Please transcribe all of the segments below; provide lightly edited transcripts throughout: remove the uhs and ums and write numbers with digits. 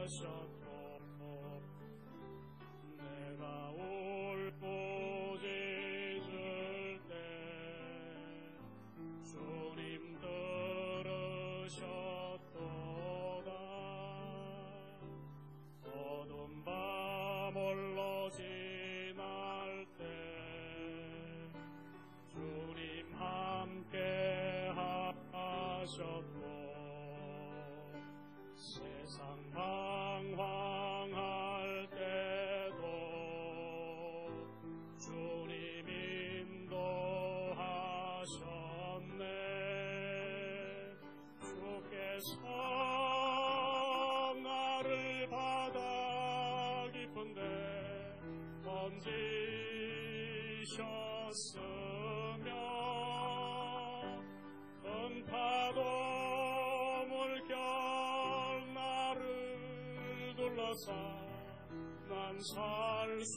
하셨고 내가 울부짖을 때 주님 들으셨도다. 어두운 밤 홀로 지날 때 주님 함께 하셨고 세상 방황할 때도 주님 인도하셨네. 주께서 나를 바다 깊은데 던지셨으며 큰 파도 물결 나를 둘러싸 난 살 수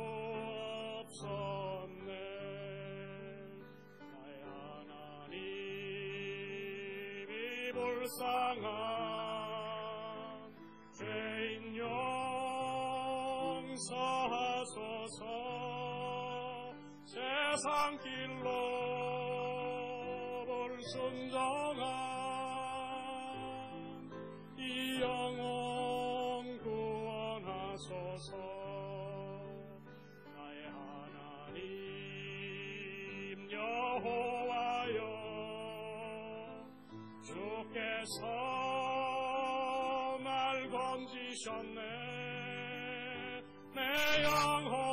없었네. 나의 하나님이 불쌍한 죄인 용서하소서. 세상 길로 불순종한 이 영혼 구원하소서. 나의 하나님 여호와여 주께서 날 건지셨네. 내 영혼